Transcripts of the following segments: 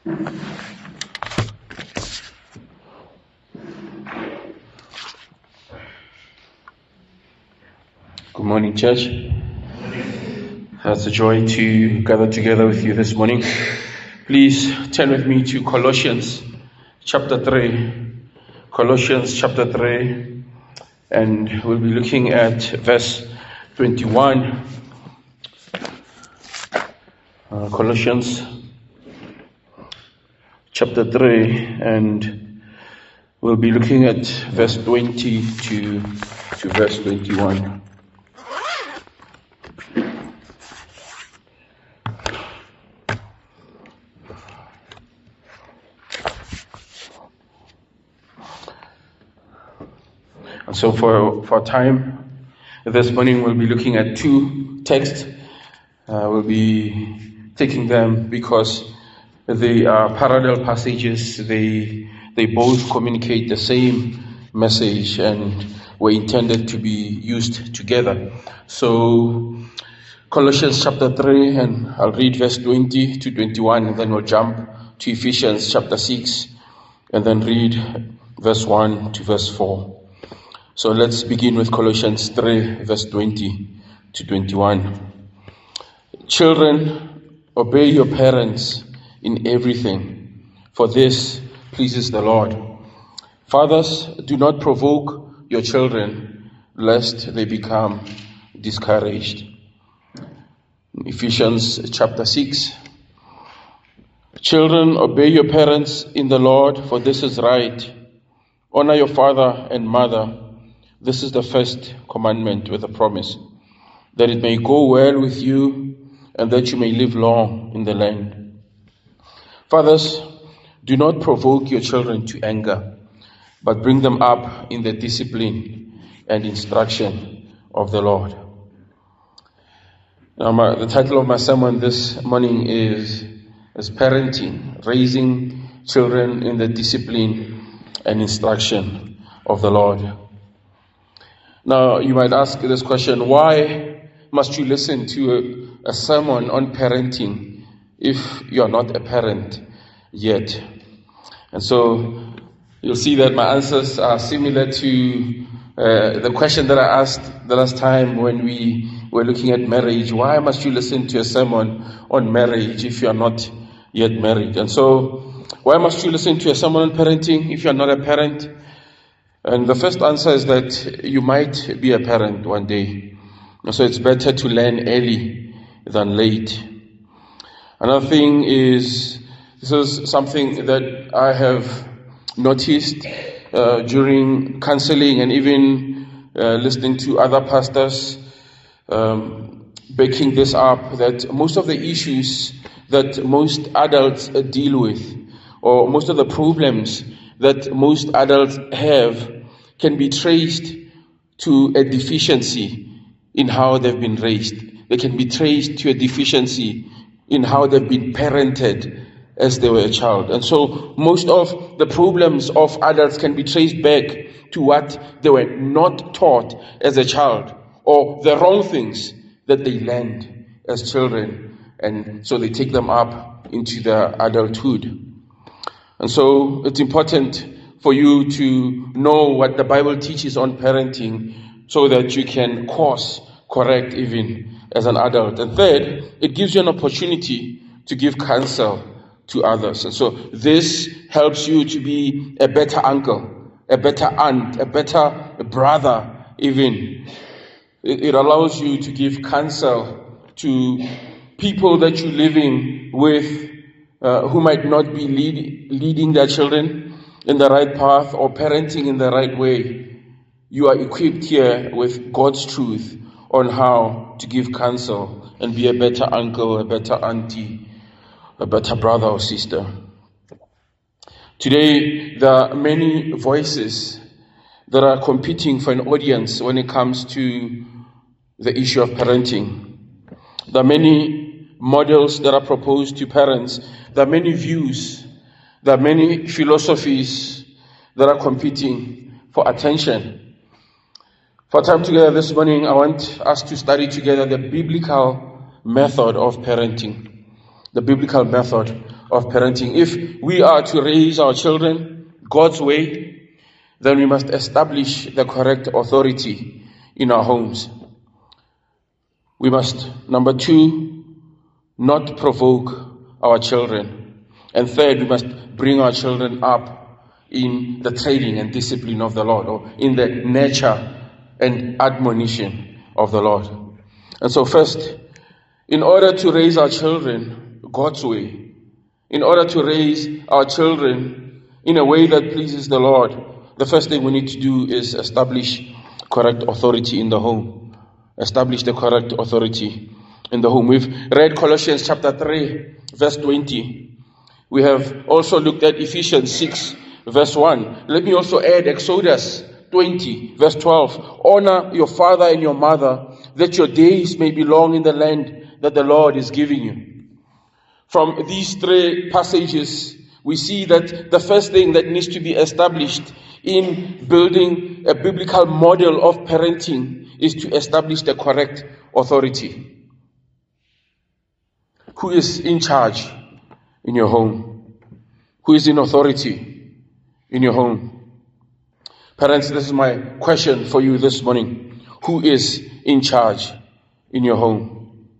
Good morning, church. It's a joy to gather together with you this morning. Please turn with me to Colossians chapter 3. Colossians chapter 3, and we'll be looking at verse 21. Colossians chapter 3, and we'll be looking at verse 20 to verse 21. And so for time this morning, we'll be looking at two texts. We'll be taking them because they are parallel passages. They both communicate the same message and were intended to be used together. So Colossians chapter 3, and I'll read verse 20 to 21, and then we'll jump to Ephesians chapter 6, and then read verse 1 to verse 4. So let's begin with Colossians 3, verse 20 to 21. Children, obey your parents in everything, for this pleases the Lord. Fathers, do not provoke your children, lest they become discouraged. Ephesians chapter 6. Children, obey your parents in the Lord, for this is right. Honor your father and mother. This is the first commandment with a promise, that it may go well with you and that you may live long in the land. Fathers, do not provoke your children to anger, but bring them up in the discipline and instruction of the Lord. Now, the title of my sermon this morning is Parenting, Raising Children in the Discipline and Instruction of the Lord. Now, you might ask this question: why must you listen to a sermon on parenting if you are not a parent yet? And so you'll see that my answers are similar to the question that I asked the last time when we were looking at marriage. Why must you listen to a sermon on marriage if you are not yet married? And so, why must you listen to a sermon on parenting if you are not a parent? And the first answer is that you might be a parent one day. And so it's better to learn early than late. Another thing is, this is something that I have noticed during counseling and even listening to other pastors backing this up, that most of the issues that most adults deal with, or most of the problems that most adults have, can be traced to a deficiency in how they've been raised. They can be traced to a deficiency in how they've been parented as they were a child. And so most of the problems of adults can be traced back to what they were not taught as a child, or the wrong things that they learned as children. And so they take them up into their adulthood. And so it's important for you to know what the Bible teaches on parenting so that you can course correct even as an adult. And third, it gives you an opportunity to give counsel to others. And so this helps you to be a better uncle, a better aunt, a better brother even. It allows you to give counsel to people that you're living with who might not be leading their children in the right path or parenting in the right way. You are equipped here with God's truth on how to give counsel and be a better uncle, a better auntie, a better brother or sister. Today, there are many voices that are competing for an audience when it comes to the issue of parenting. There are many models that are proposed to parents. There are many views. There are many philosophies that are competing for attention. For time together this morning, I want us to study together the biblical method of parenting. The biblical method of parenting. If we are to raise our children God's way, then we must establish the correct authority in our homes. We must, number 2, not provoke our children. And third, we must bring our children up in the training and discipline of the Lord, or in the nurture and admonition of the Lord. And so first, in order to raise our children God's way, in order to raise our children in a way that pleases the Lord, the first thing we need to do is establish correct authority in the home. Establish the correct authority in the home. We've read Colossians chapter 3, verse 20. We have also looked at Ephesians 6, verse 1. Let me also add Exodus 20, verse 12. Honor your father and your mother, that your days may be long in the land that the Lord is giving you. From these 3 passages, we see that the first thing that needs to be established in building a biblical model of parenting is to establish the correct authority. Who is in charge in your home? Who is in authority in your home? Parents, this is my question for you this morning. Who is in charge in your home?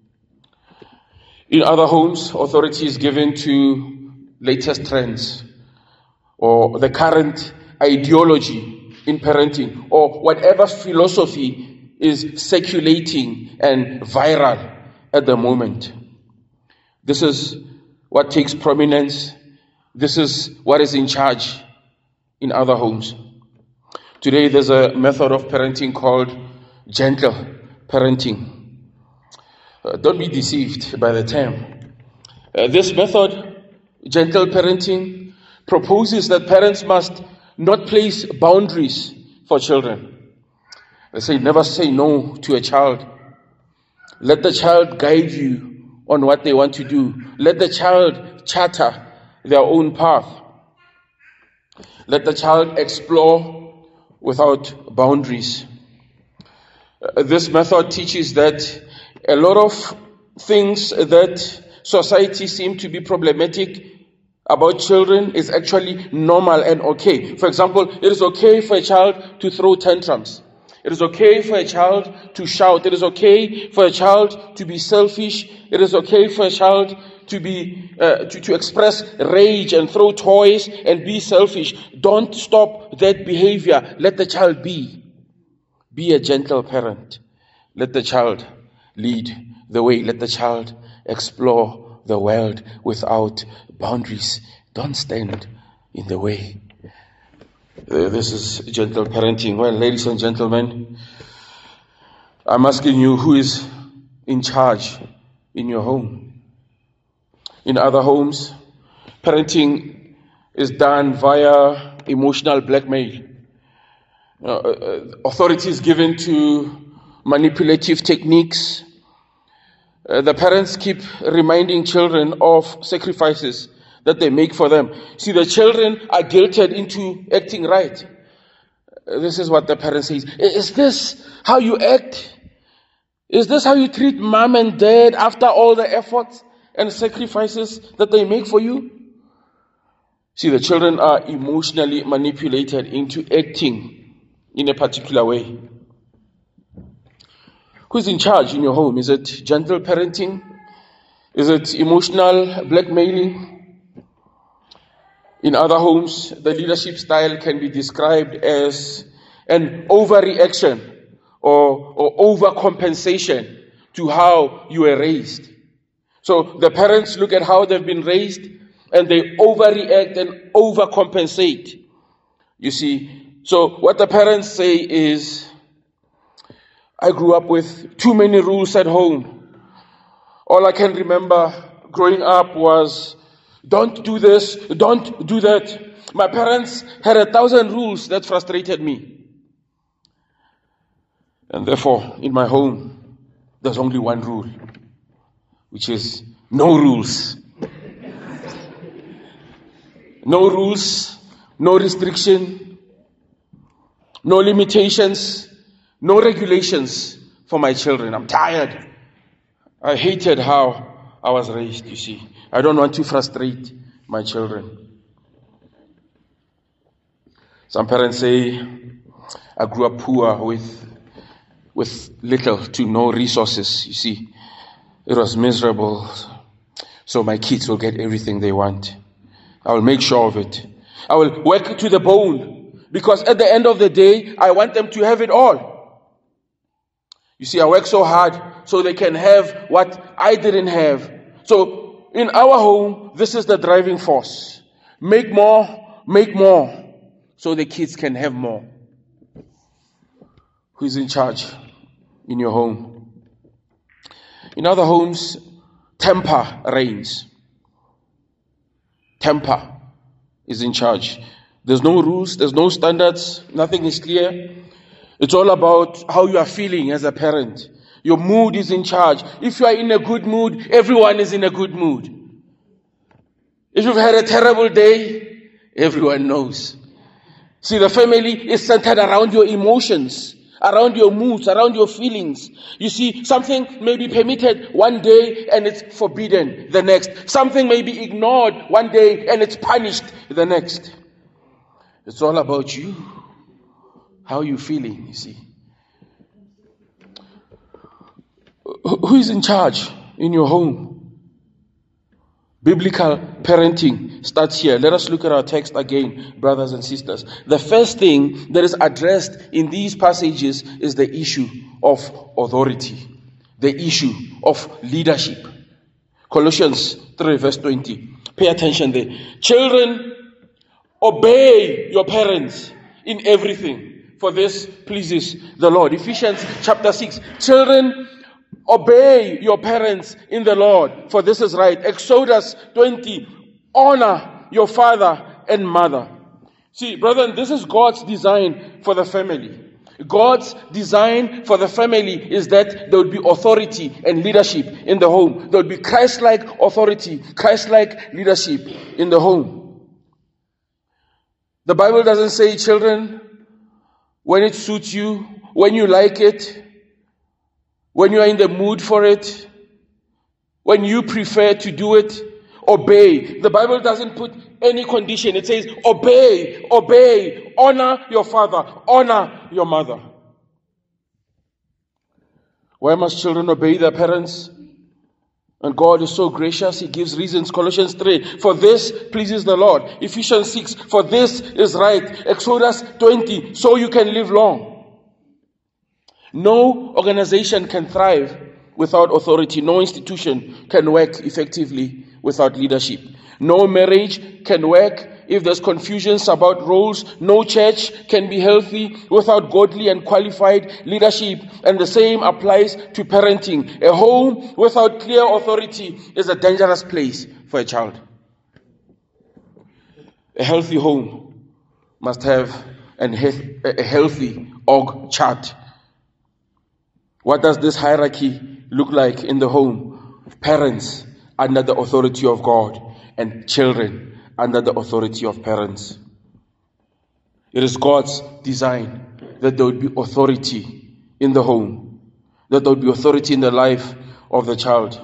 In other homes, authority is given to latest trends or the current ideology in parenting, or whatever philosophy is circulating and viral at the moment. This is what takes prominence. This is what is in charge in other homes. Today there's a method of parenting called gentle parenting. Don't be deceived by the term. This method, gentle parenting, proposes that parents must not place boundaries for children. They say never say no to a child. Let the child guide you on what they want to do. Let the child charter their own path. Let the child explore without boundaries. This method teaches that a lot of things that society seem to be problematic about children is actually normal and okay. For example, it is okay for a child to throw tantrums. It is okay for a child to shout. It is okay for a child to be selfish. It is okay for a child to be to express rage and throw toys and be selfish. Don't stop that behavior. Let the child be. Be a gentle parent. Let the child lead the way. Let the child explore the world without boundaries. Don't stand in the way. This is gentle parenting. Well, ladies and gentlemen, I'm asking you, who is in charge in your home? In other homes, parenting is done via emotional blackmail. Authority is given to manipulative techniques. The parents keep reminding children of sacrifices that they make for them. See, the children are guilted into acting right. This is what the parent says. Is this how you act? Is this how you treat mom and dad after all the efforts and sacrifices that they make for you? See, the children are emotionally manipulated into acting in a particular way. Who's in charge in your home? Is it gentle parenting? Is it emotional blackmailing? In other homes, the leadership style can be described as an overreaction or overcompensation to how you were raised. So the parents look at how they've been raised and they overreact and overcompensate. You see, so what the parents say is, I grew up with too many rules at home. All I can remember growing up was, don't do this, don't do that. My parents had 1,000 rules that frustrated me. And therefore, in my home, there's only one rule, which is no rules. No rules, no restriction, no limitations, no regulations for my children. I'm tired. I hated how I was raised, you see. I don't want to frustrate my children. Some parents say, I grew up poor with little to no resources, you see. It was miserable. So my kids will get everything they want. I will make sure of it. I will work to the bone. Because at the end of the day, I want them to have it all. You see, I work so hard so they can have what I didn't have. So in our home, this is the driving force. Make more, so the kids can have more. Who's in charge in your home? In other homes, temper reigns. Temper is in charge. There's no rules, there's no standards, nothing is clear. It's all about how you are feeling as a parent. Your mood is in charge. If you are in a good mood, everyone is in a good mood. If you've had a terrible day, everyone knows. See, the family is centered around your emotions, around your moods, around your feelings. You see, something may be permitted one day and it's forbidden the next. Something may be ignored one day and it's punished the next. It's all about you. How are you feeling, you see? Who is in charge in your home? Biblical parenting starts here. Let us look at our text again, brothers and sisters. The first thing that is addressed in these passages is the issue of authority, the issue of leadership. Colossians 3 verse 20. Pay attention there. Children, obey your parents in everything, for this pleases the Lord. Ephesians chapter 6. Children, obey your parents in the Lord, for this is right. Exodus 20. Honor your father and mother. See, brethren, this is God's design for the family. God's design for the family is that there would be authority and leadership in the home. There would be Christ-like authority, Christ-like leadership in the home. The Bible doesn't say, children, when it suits you, when you like it, when you are in the mood for it, when you prefer to do it, obey. The Bible doesn't put any condition. It says, obey, honor your father, honor your mother. Why must children obey their parents? And God is so gracious, He gives reasons. Colossians 3, for this pleases the Lord. Ephesians 6, for this is right. Exodus 20, so you can live long. No organization can thrive without authority. No institution can work effectively without leadership. No marriage can work if there's confusions about roles. No church can be healthy without godly and qualified leadership. And the same applies to parenting. A home without clear authority is a dangerous place for a child. A healthy home must have a healthy org chart. What does this hierarchy look like in the home? Parents under the authority of God and children under the authority of parents. It is God's design that there would be authority in the home, that there would be authority in the life of the child.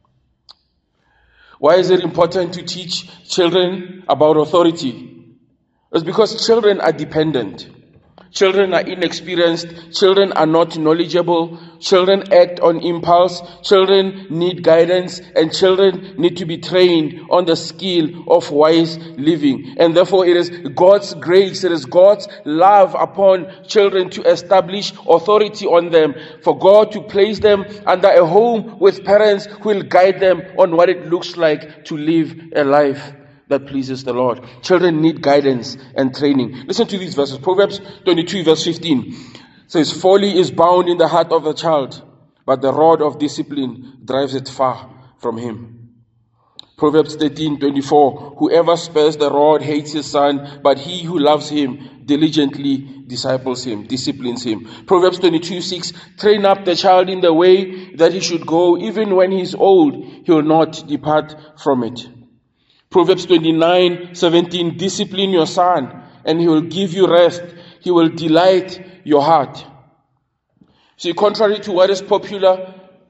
Why is it important to teach children about authority? It's because children are dependent. Children are inexperienced. Children are not knowledgeable. Children act on impulse. Children need guidance. And children need to be trained on the skill of wise living. And therefore it is God's grace, it is God's love upon children to establish authority on them. For God to place them under a home with parents who will guide them on what it looks like to live a life that pleases the Lord. Children need guidance and training. Listen to these verses. Proverbs 22 verse 15 says, folly is bound in the heart of the child, but the rod of discipline drives it far from him. Proverbs 13:24, whoever spares the rod hates his son, but he who loves him diligently disciples him, disciplines him. Proverbs 22:6, train up the child in the way that he should go, even when he is old, he will not depart from it. Proverbs 29:17, discipline your son, and he will give you rest. He will delight your heart. See, contrary to what is popular,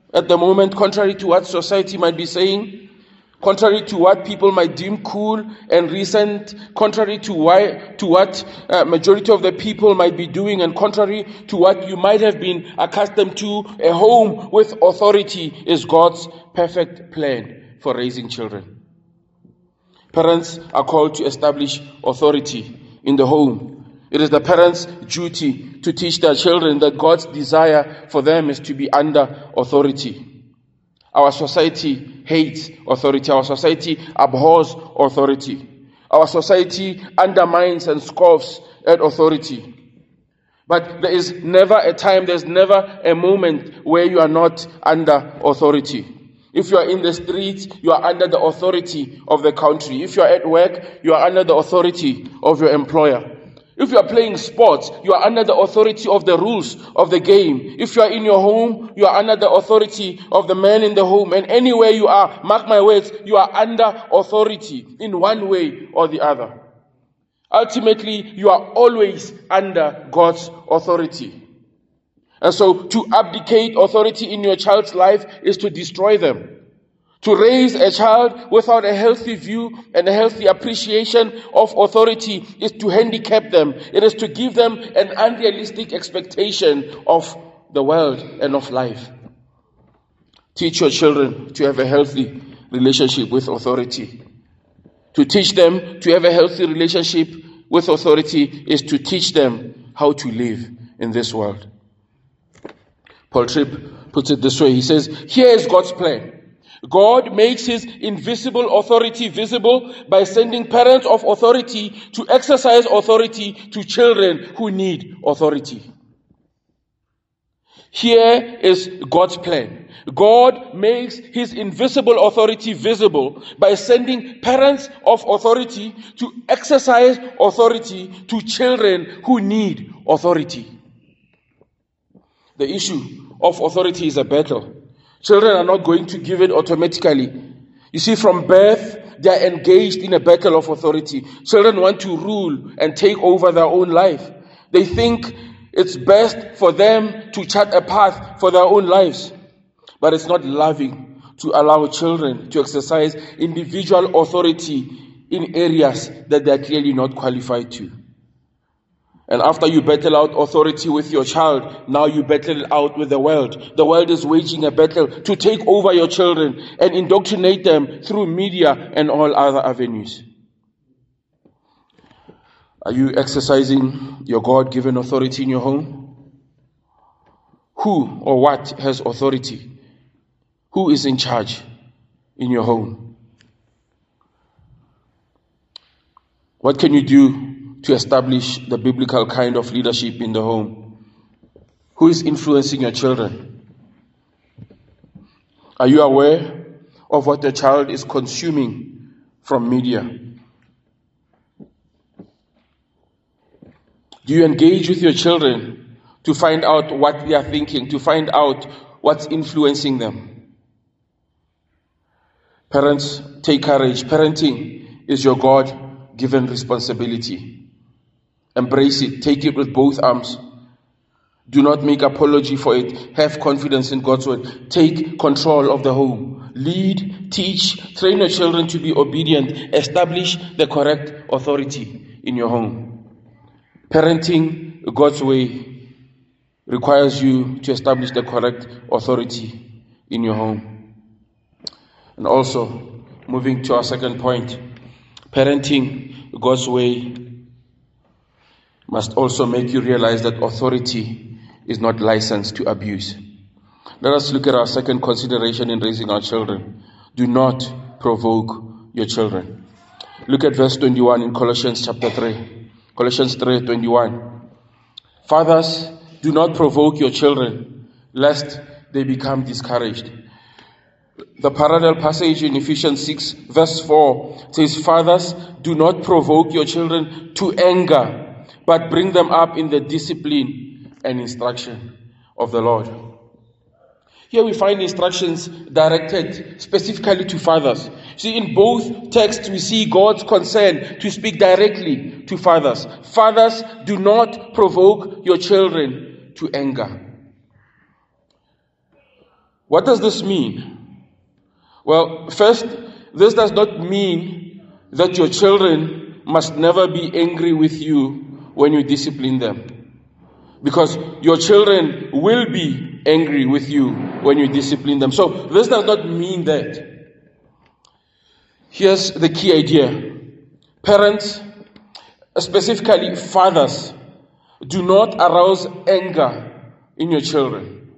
at the moment, contrary to what society might be saying, contrary to what people might deem cool and recent, contrary to what majority of the people might be doing, and contrary to what you might have been accustomed to, a home with authority is God's perfect plan for raising children. Parents are called to establish authority in the home. It is the parents' duty to teach their children that God's desire for them is to be under authority. Our society hates authority. Our society abhors authority. Our society undermines and scoffs at authority. But there is never a time, there's never a moment where you are not under authority. If you are in the streets, you are under the authority of the country. If you are at work, you are under the authority of your employer. If you are playing sports, you are under the authority of the rules of the game. If you are in your home, you are under the authority of the man in the home. And anywhere you are, mark my words, you are under authority in one way or the other. Ultimately, you are always under God's authority. And so to abdicate authority in your child's life is to destroy them. To raise a child without a healthy view and a healthy appreciation of authority is to handicap them. It is to give them an unrealistic expectation of the world and of life. Teach your children to have a healthy relationship with authority. To teach them to have a healthy relationship with authority is to teach them how to live in this world. Paul Tripp puts it this way. He says, here is God's plan. God makes his invisible authority visible by sending parents of authority to exercise authority to children who need authority. Here is God's plan. God makes his invisible authority visible by sending parents of authority to exercise authority to children who need authority. The issue of authority is a battle. Children are not going to give it automatically. You see, from birth, they are engaged in a battle of authority. Children want to rule and take over their own life. They think it's best for them to chart a path for their own lives. But it's not loving to allow children to exercise individual authority in areas that they are clearly not qualified to. And after you battle out authority with your child, now you battle it out with the world. The world is waging a battle to take over your children and indoctrinate them through media and all other avenues. Are you exercising your God-given authority in your home? Who or what has authority? Who is in charge in your home? What can you do to establish the biblical kind of leadership in the home? Who is influencing your children? Are you aware of what your child is consuming from media? Do you engage with your children to find out what they are thinking, to find out what's influencing them? Parents, take courage. Parenting is your God-given responsibility. Embrace it. Take it with both arms. Do not make apology for it. Have confidence in God's word. Take control of the home. Lead, teach, train your children to be obedient. Establish the correct authority in your home. Parenting God's way requires you to establish the correct authority in your home. And also, moving to our second point, parenting God's way must also make you realize that authority is not licensed to abuse. Let us look at our second consideration in raising our children. Do not provoke your children. Look at verse 21 in Colossians chapter 3. Colossians 3:21. Fathers, do not provoke your children, lest they become discouraged. The parallel passage in Ephesians 6 verse 4 says, Fathers, do not provoke your children to anger, but bring them up in the discipline and instruction of the Lord. Here we find instructions directed specifically to fathers. See, in both texts we see God's concern to speak directly to fathers. Fathers, do not provoke your children to anger. What does this mean? Well, first, this does not mean that your children must never be angry with you when you discipline them. Because your children will be angry with you when you discipline them. So this does not mean that. Here's the key idea. Parents, specifically fathers, do not arouse anger in your children.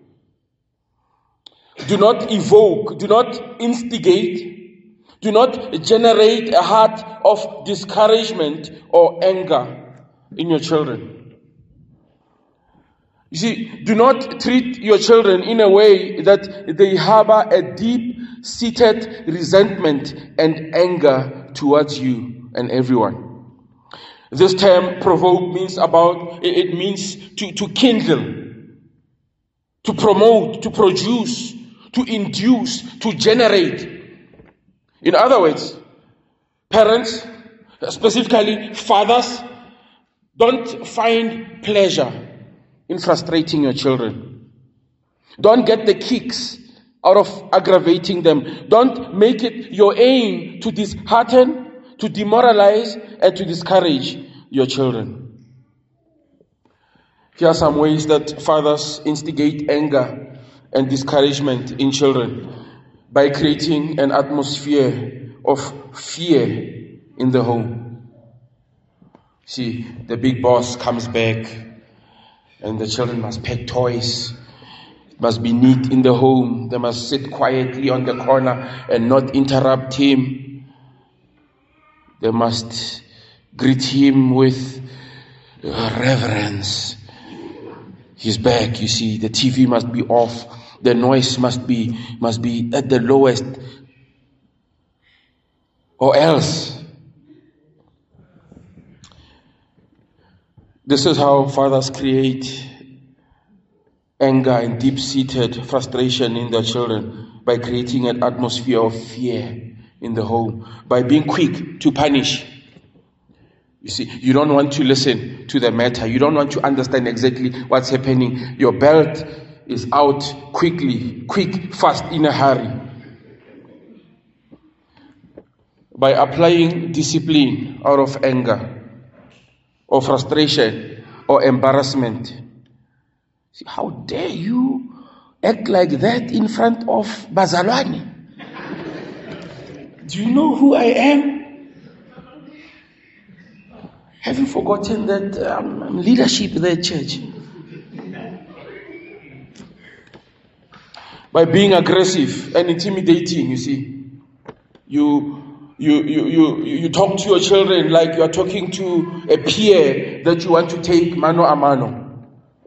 Do not evoke, do not instigate, do not generate a heart of discouragement or anger in your children. You see, do not treat your children in a way that they harbor a deep-seated resentment and anger towards you and everyone. This term provoke means to kindle, to promote, to produce, to induce, to generate. In other words, parents, specifically fathers, don't find pleasure in frustrating your children. Don't get the kicks out of aggravating them. Don't make it your aim to dishearten, to demoralize, and to discourage your children. Here are some ways that fathers instigate anger and discouragement in children by creating an atmosphere of fear in the home. See, the big boss comes back and the children must pack toys. It must be neat in the home. They must sit quietly on the corner and not interrupt him. They must greet him with reverence. He's back, you see. The TV must be off. The noise must be at the lowest. Or else. This is how fathers create anger and deep-seated frustration in their children, by creating an atmosphere of fear in the home, by being quick to punish. You see, you don't want to listen to the matter. You don't want to understand exactly what's happening. Your belt is out quick, fast, in a hurry. By applying discipline out of anger, or frustration, or embarrassment. See, how dare you act like that in front of Bazalwane? Do you know who I am? Have you forgotten that I'm leadership in the church? By being aggressive and intimidating, you see, you talk to your children like you are talking to a peer that you want to take mano a mano.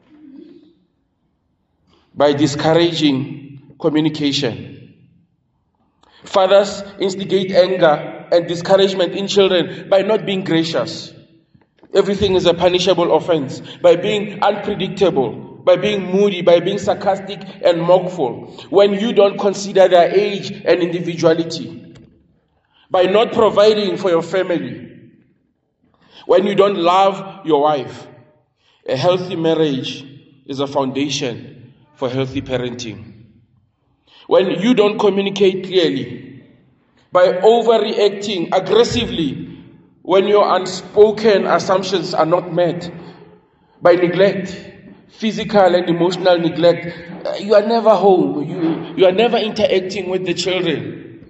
By discouraging communication. Fathers instigate anger and discouragement in children by not being gracious. Everything is a punishable offense. By being unpredictable, by being moody, by being sarcastic and mockful, when you don't consider their age and individuality. By not providing for your family, when you don't love your wife. A healthy marriage is a foundation for healthy parenting. When you don't communicate clearly, by overreacting aggressively when your unspoken assumptions are not met, by neglect, physical and emotional neglect, you are never home, you are never interacting with the children.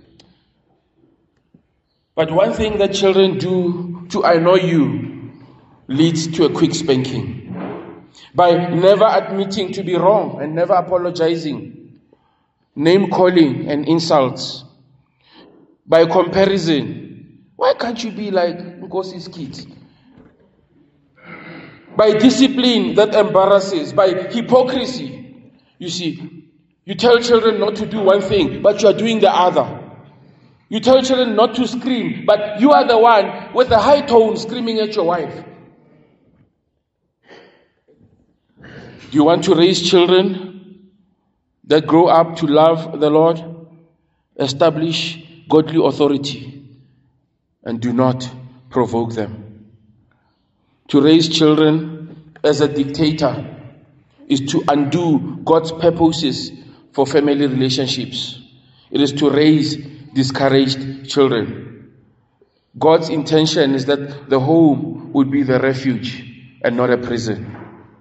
But one thing that children do to annoy you leads to a quick spanking. By never admitting to be wrong and never apologizing. Name calling and insults. By comparison. Why can't you be like Nkosi's kids? By discipline that embarrasses. By hypocrisy. You see, you tell children not to do one thing, but you are doing the other. You tell children not to scream, but you are the one with a high tone screaming at your wife. Do you want to raise children that grow up to love the Lord, establish godly authority, and do not provoke them? To raise children as a dictator is to undo God's purposes for family relationships. It is to raise discouraged children. God's intention is that the home would be the refuge and not a prison.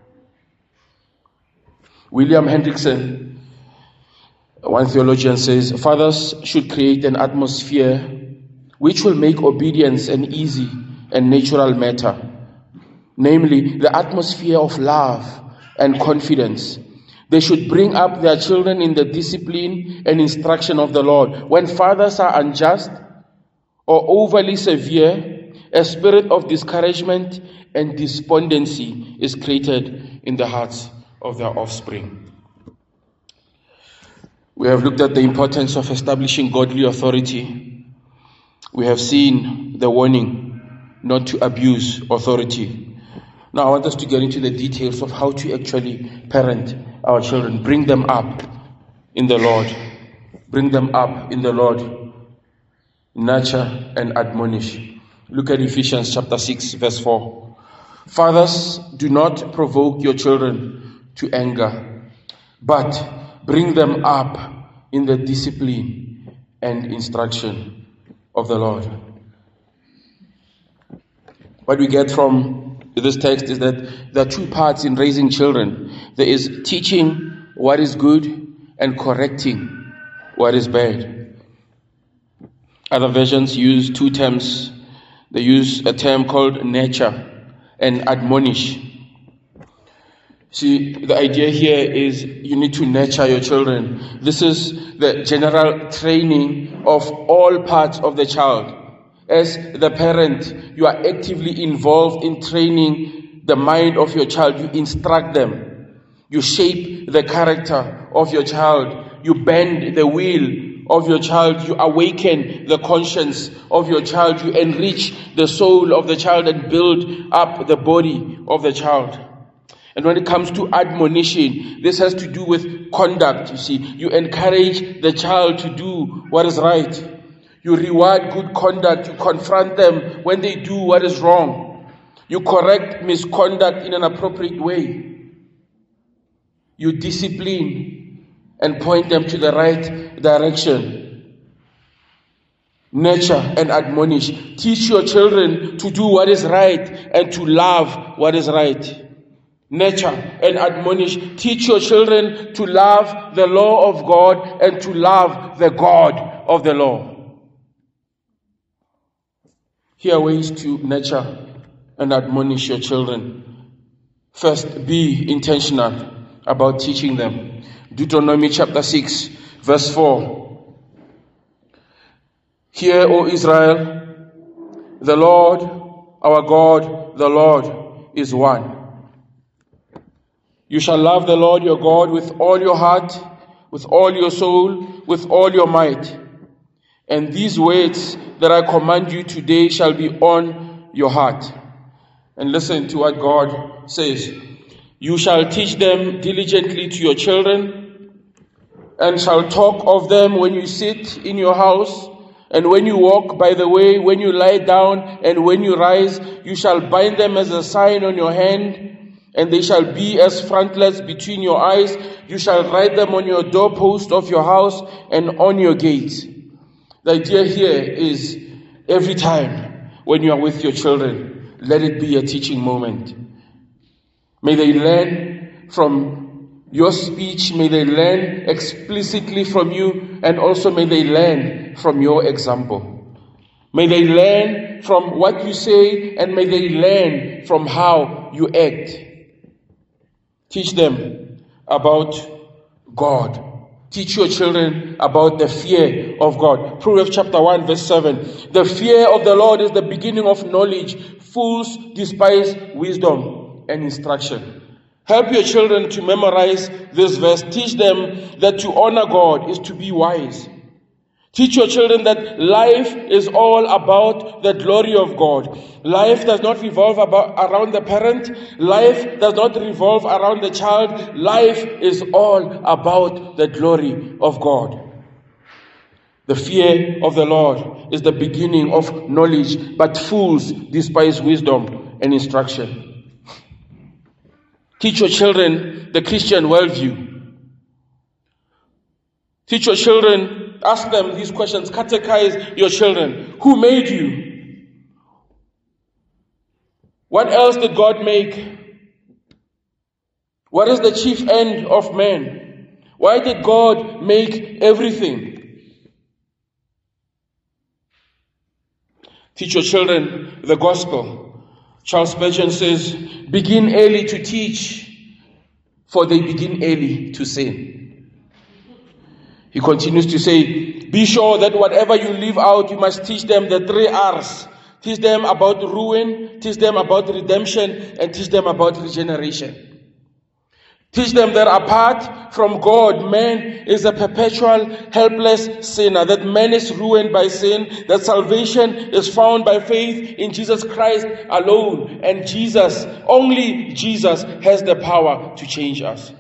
William Hendrickson, one theologian, says, fathers should create an atmosphere which will make obedience an easy and natural matter, namely the atmosphere of love and confidence. They should bring up their children in the discipline and instruction of the Lord. When fathers are unjust or overly severe, a spirit of discouragement and despondency is created in the hearts of their offspring. We have looked at the importance of establishing godly authority. We have seen the warning not to abuse authority. Now I want us to get into the details of how to actually parent our children. Bring them up in the Lord. Bring them up in the Lord. Nurture and admonish. Look at Ephesians chapter 6 verse 4. Fathers, do not provoke your children to anger, but bring them up in the discipline and instruction of the Lord. What we get from this text is that there are two parts in raising children. There is teaching what is good and correcting what is bad. Other versions use two terms. They use a term called nurture and admonish. See, the idea here is you need to nurture your children. This is the general training of all parts of the child. As the parent, you are actively involved in training the mind of your child. You instruct them. You shape the character of your child. You bend the will of your child. You awaken the conscience of your child. You enrich the soul of the child and build up the body of the child. And when it comes to admonition, this has to do with conduct, you see. You encourage the child to do what is right. You reward good conduct. You confront them when they do what is wrong. You correct misconduct in an appropriate way. You discipline and point them to the right direction. Nurture and admonish. Teach your children to do what is right and to love what is right. Nurture and admonish. Teach your children to love the law of God and to love the God of the law. Here are ways to nurture and admonish your children. First, be intentional about teaching them. Deuteronomy chapter 6, verse 4. Hear, O Israel, the Lord, our God, the Lord is one. You shall love the Lord your God with all your heart, with all your soul, with all your might. And these words that I command you today shall be on your heart. And listen to what God says. You shall teach them diligently to your children, and shall talk of them when you sit in your house, and when you walk by the way, when you lie down, and when you rise. You shall bind them as a sign on your hand, and they shall be as frontlets between your eyes. You shall write them on your doorpost of your house and on your gates. The idea here is every time when you are with your children, let it be a teaching moment. May they learn from your speech. May they learn explicitly from you, and also may they learn from your example. May they learn from what you say, and may they learn from how you act. Teach them about God. Teach your children about the fear of God. Proverbs chapter 1 verse 7. The fear of the Lord is the beginning of knowledge. Fools despise wisdom and instruction. Help your children to memorize this verse. Teach them that to honor God is to be wise. Teach your children that life is all about the glory of God. Life does not revolve around the parent. Life does not revolve around the child. Life is all about the glory of God. The fear of the Lord is the beginning of knowledge, but fools despise wisdom and instruction. Teach your children the Christian worldview. Teach your children, ask them these questions, catechize your children. Who made you? What else did God make? What is the chief end of man? Why did God make everything? Teach your children the gospel. Charles Spurgeon says, begin early to teach, for they begin early to sin. He continues to say, be sure that whatever you leave out, you must teach them the 3 R's. Teach them about ruin, teach them about redemption, and teach them about regeneration. Teach them that apart from God, man is a perpetual, helpless sinner, that man is ruined by sin, that salvation is found by faith in Jesus Christ alone, and Jesus, only Jesus, has the power to change us.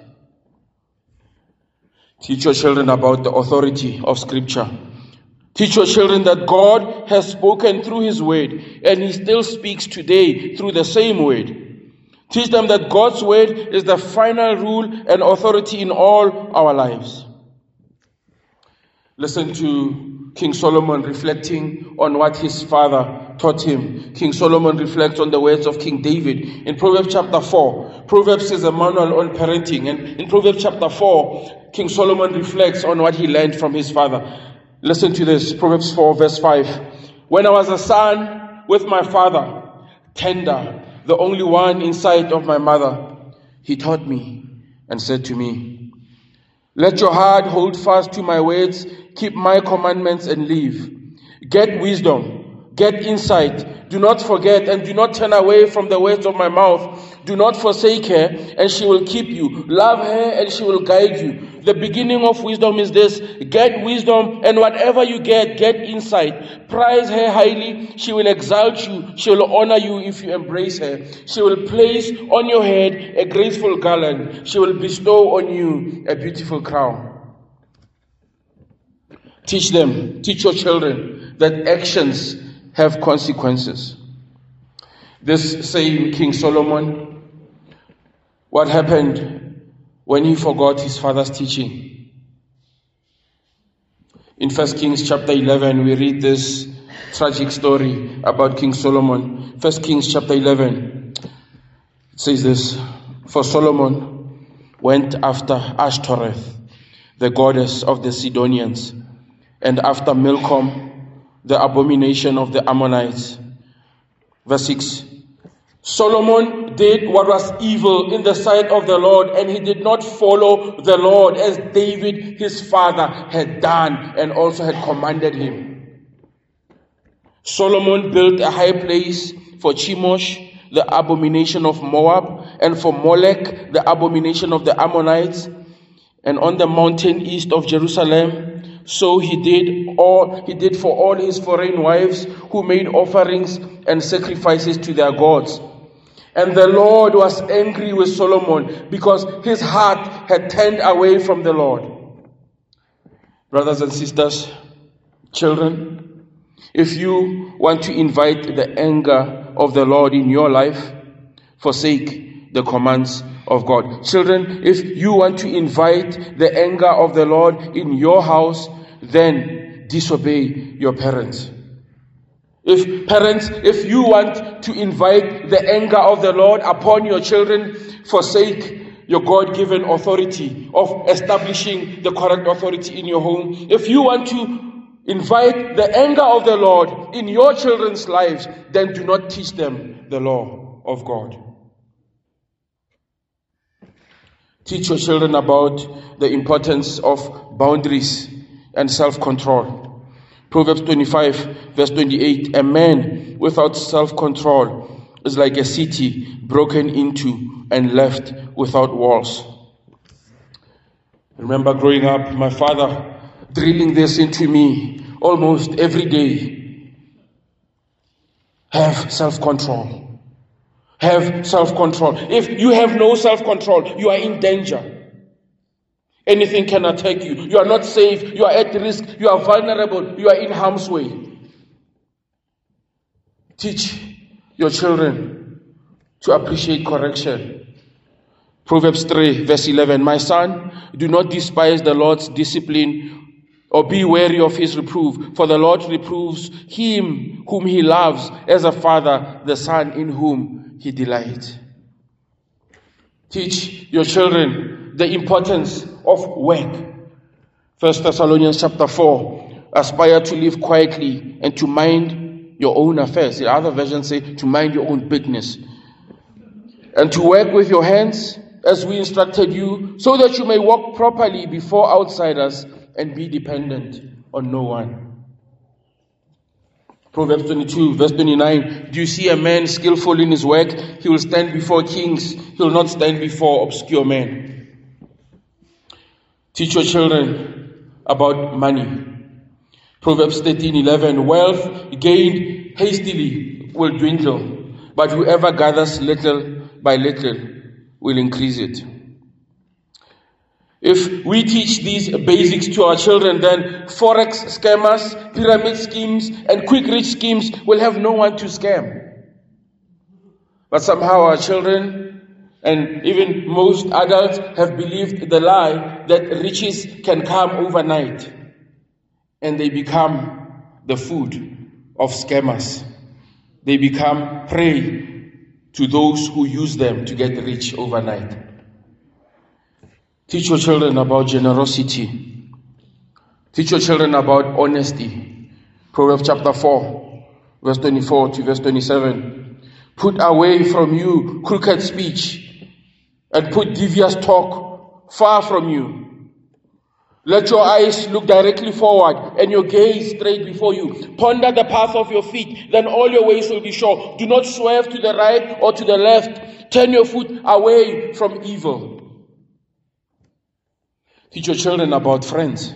Teach your children about the authority of Scripture. Teach your children that God has spoken through His Word, and He still speaks today through the same Word. Teach them that God's Word is the final rule and authority in all our lives. Listen to King Solomon reflecting on what his father taught him. King Solomon reflects on the words of King David in Proverbs chapter 4. Proverbs is a manual on parenting, and in Proverbs chapter 4, King Solomon reflects on what he learned from his father. Listen to this, Proverbs 4 verse 5. When I was a son with my father, tender, the only one in sight of my mother, he taught me and said to me, let your heart hold fast to my words, keep my commandments and live. Get wisdom, get insight, do not forget and do not turn away from the words of my mouth. Do not forsake her, and she will keep you. Love her, and she will guide you. The beginning of wisdom is this: get wisdom, and whatever you get insight. Prize her highly, she will exalt you. She will honor you if you embrace her. She will place on your head a graceful garland. She will bestow on you a beautiful crown. Teach your children that actions have consequences. This same King Solomon, what happened when he forgot his father's teaching? In 1 Kings chapter 11, we read this tragic story about King Solomon. 1 Kings chapter 11, it says this: for Solomon went after Ashtoreth, the goddess of the Sidonians, and after Milcom, the abomination of the Ammonites. Verse 6. Solomon did what was evil in the sight of the Lord, and he did not follow the Lord as David his father had done and also had commanded him. Solomon built a high place for Chemosh, the abomination of Moab, and for Molech, the abomination of the Ammonites, and on the mountain east of Jerusalem. So he did for all his foreign wives who made offerings and sacrifices to their gods. And the Lord was angry with Solomon because his heart had turned away from the Lord. Brothers and sisters, children, if you want to invite the anger of the Lord in your life, forsake the commands of God. Children, if you want to invite the anger of the Lord in your house, then disobey your parents. If you want to invite the anger of the Lord upon your children, forsake your God-given authority of establishing the correct authority in your home. If you want to invite the anger of the Lord in your children's lives, then do not teach them the law of God. Teach your children about the importance of boundaries and self-control. Proverbs 25 verse 28, a man without self-control is like a city broken into and left without walls. I remember growing up, my father drilling this into me almost every day. Have self-control. Have self-control. If you have no self-control, you are in danger. Anything can attack you. You are not safe. You are at risk. You are vulnerable. You are in harm's way. Teach your children to appreciate correction. Proverbs 3 verse 11. My son, do not despise the Lord's discipline Or be wary of his reproof, for the Lord reproves him whom he loves, as a father the son in whom he delights. Teach your children the importance of work. 1 Thessalonians chapter 4, aspire to live quietly and to mind your own affairs. The other versions say to mind your own business. And to work with your hands as we instructed you, so that you may walk properly before outsiders and be dependent on no one. Proverbs 22, verse 29. Do you see a man skillful in his work? He will stand before kings. He will not stand before obscure men. Teach your children about money. Proverbs 13:11. Wealth gained hastily will dwindle, but whoever gathers little by little will increase it. If we teach these basics to our children, then forex scammers, pyramid schemes, and quick rich schemes will have no one to scam. But somehow our children, and even most adults, have believed the lie that riches can come overnight, and they become the food of scammers. They become prey to those who use them to get rich overnight. Teach your children about generosity. Teach your children about honesty. Proverbs chapter 4, verse 24 to verse 27. Put away from you crooked speech, and put devious talk far from you. Let your eyes look directly forward, and your gaze straight before you. Ponder the path of your feet, then all your ways will be sure. Do not swerve to the right or to the left. Turn your foot away from evil. Teach your children about friends.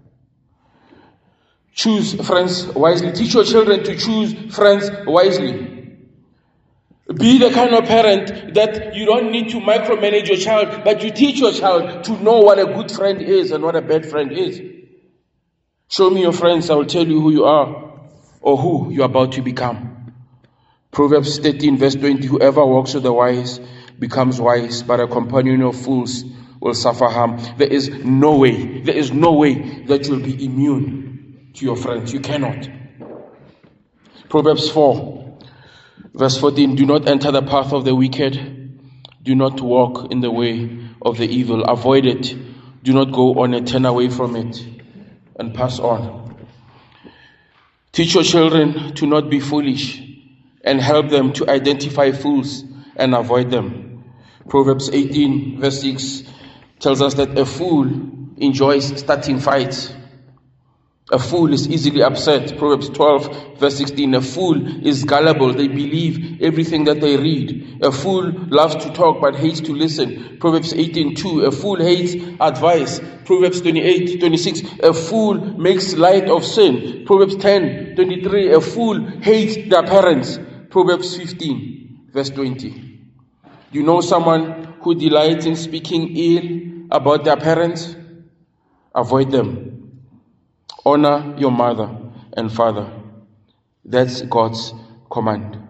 Choose friends wisely. Teach your children to choose friends wisely. Be the kind of parent that you don't need to micromanage your child, but you teach your child to know what a good friend is and what a bad friend is. Show me your friends, I will tell you who you are or who you are about to become. Proverbs 13 verse 20, whoever walks with the wise becomes wise, but a companion of fools will suffer harm. There is no way that you'll be immune to your friends. You cannot. Proverbs 4, verse 14, do not enter the path of the wicked. Do not walk in the way of the evil. Avoid it. Do not go on it. Turn away from it and pass on. Teach your children to not be foolish and help them to identify fools and avoid them. Proverbs 18, verse 6 tells us that a fool enjoys starting fights. A fool is easily upset. Proverbs 12, verse 16, a fool is gullible. They believe everything that they read. A fool loves to talk but hates to listen. Proverbs 18:2, a fool hates advice. Proverbs 28:26, a fool makes light of sin. Proverbs 10:23, a fool hates their parents. Proverbs 15, verse 20. You know someone who delights in speaking ill about their parents? Avoid them. Honor your mother and father. That's God's command.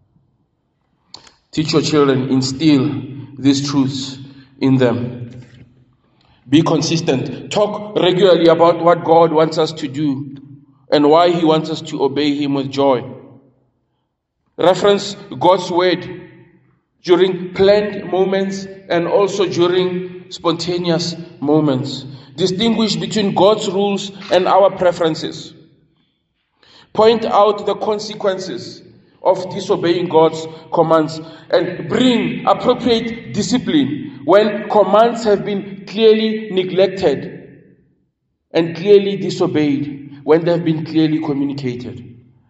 Teach your children, instill these truths in them. Be consistent. Talk regularly about what God wants us to do and why He wants us to obey Him with joy. Reference God's word during planned moments and also during spontaneous moments. Distinguish between God's rules and our preferences. Point out the consequences of disobeying God's commands and bring appropriate discipline when commands have been clearly neglected and clearly disobeyed, when they have been clearly communicated.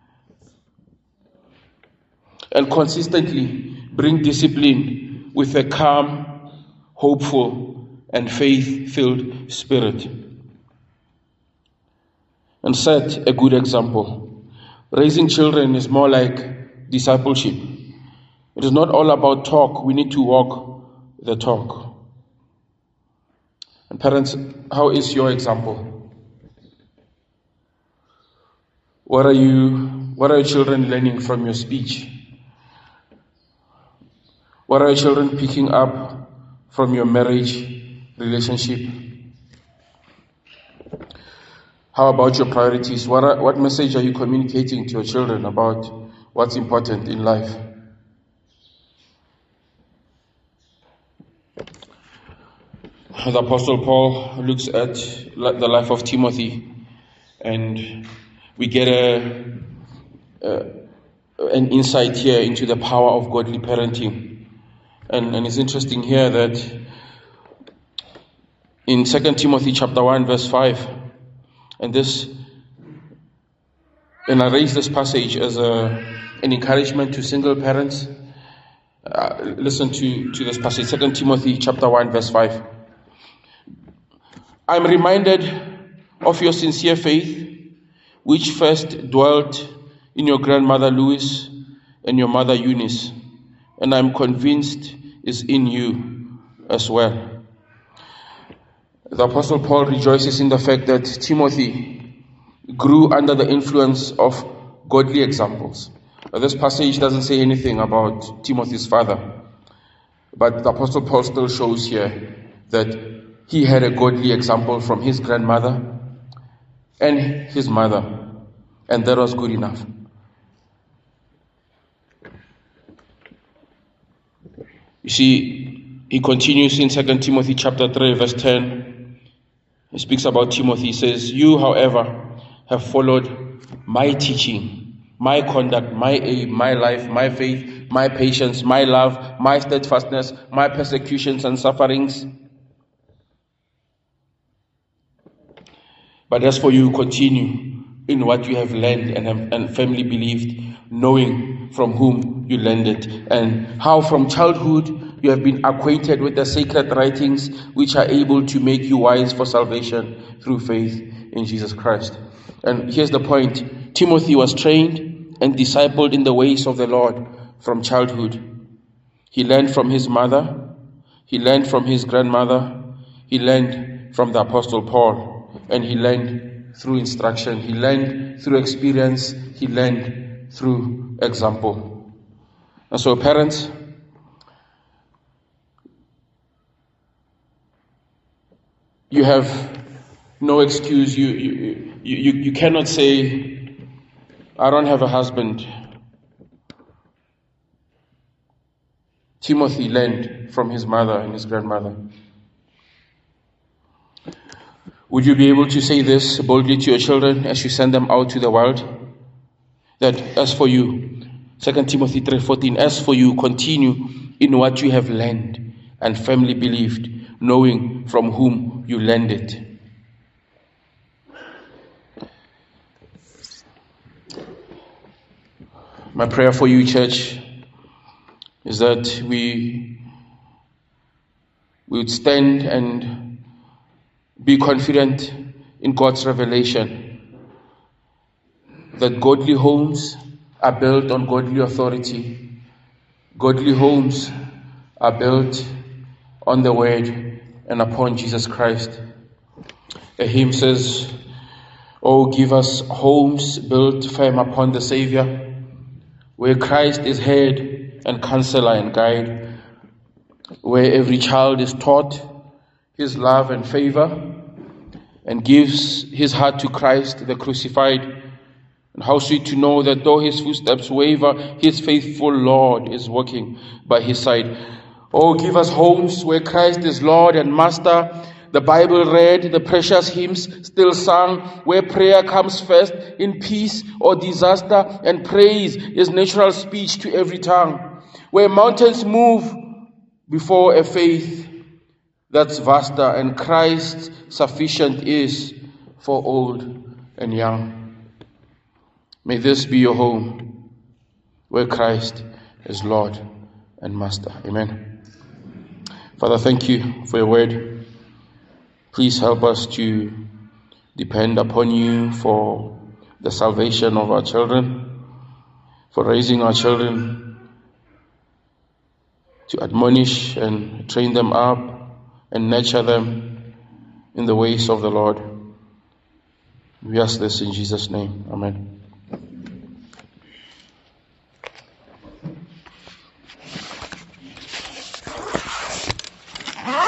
And consistently bring discipline with a calm, hopeful, and faith-filled spirit. And set a good example. Raising children is more like discipleship. It is not all about talk. We need to walk the talk. And parents, how is your example? What are your children learning from your speech? What are your children picking up from your marriage relationship? How about your priorities? What message are you communicating to your children about what's important in life? The Apostle Paul looks at the life of Timothy, and we get an insight here into the power of godly parenting. And it's interesting here that in 2 Timothy chapter 1 verse 5, and I raise this passage as an encouragement to single parents. Listen to this passage, 2 Timothy chapter 1 verse 5. I'm reminded of your sincere faith, which first dwelt in your grandmother Lois and your mother Eunice, and I'm convinced is in you as well. The Apostle Paul rejoices in the fact that Timothy grew under the influence of godly examples. This passage doesn't say anything about Timothy's father, but the Apostle Paul still shows here that he had a godly example from his grandmother and his mother, and that was good enough. You see, he continues in 2 Timothy chapter 3 verse 10. He speaks about Timothy. He says, you, however, have followed my teaching, my conduct, my aim, my life, my faith, my patience, my love, my steadfastness, my persecutions and sufferings. But as for you, continue in what you have learned and firmly believed, knowing from whom you learned it, and how from childhood you have been acquainted with the sacred writings, which are able to make you wise for salvation through faith in Jesus Christ. And here's the point. Timothy was trained and discipled in the ways of the Lord from childhood. He learned from his mother. He learned from his grandmother. He learned from the Apostle Paul. And he learned through instruction. He learned through experience. He learned through example. And so, parents, you have no excuse. You cannot say, I don't have a husband. Timothy learned from his mother and his grandmother. Would you be able to say this boldly to your children as you send them out to the world? That as for you, 2 Timothy 3:14, as for you, continue in what you have learned and firmly believed, knowing from whom you learned it. My prayer for you, church, is that we would stand and be confident in God's revelation, that godly homes are built on godly authority. Godly homes are built on the Word and upon Jesus Christ. The hymn says, oh, give us homes built firm upon the Savior, where Christ is head and counselor and guide, where every child is taught his love and favor, and gives his heart to Christ the crucified. And how sweet to know that though his footsteps waver, his faithful Lord is walking by his side. Oh, give us homes where Christ is Lord and Master, the Bible read, the precious hymns still sung, where prayer comes first in peace or disaster, and praise is natural speech to every tongue, where mountains move before a faith that's vaster, and Christ sufficient is for old and young. May this be your home, where Christ is Lord and Master. Amen. Father, thank you for your word. Please help us to depend upon you for the salvation of our children, for raising our children, to admonish and train them up and nurture them in the ways of the Lord. We ask this in Jesus' name. Amen.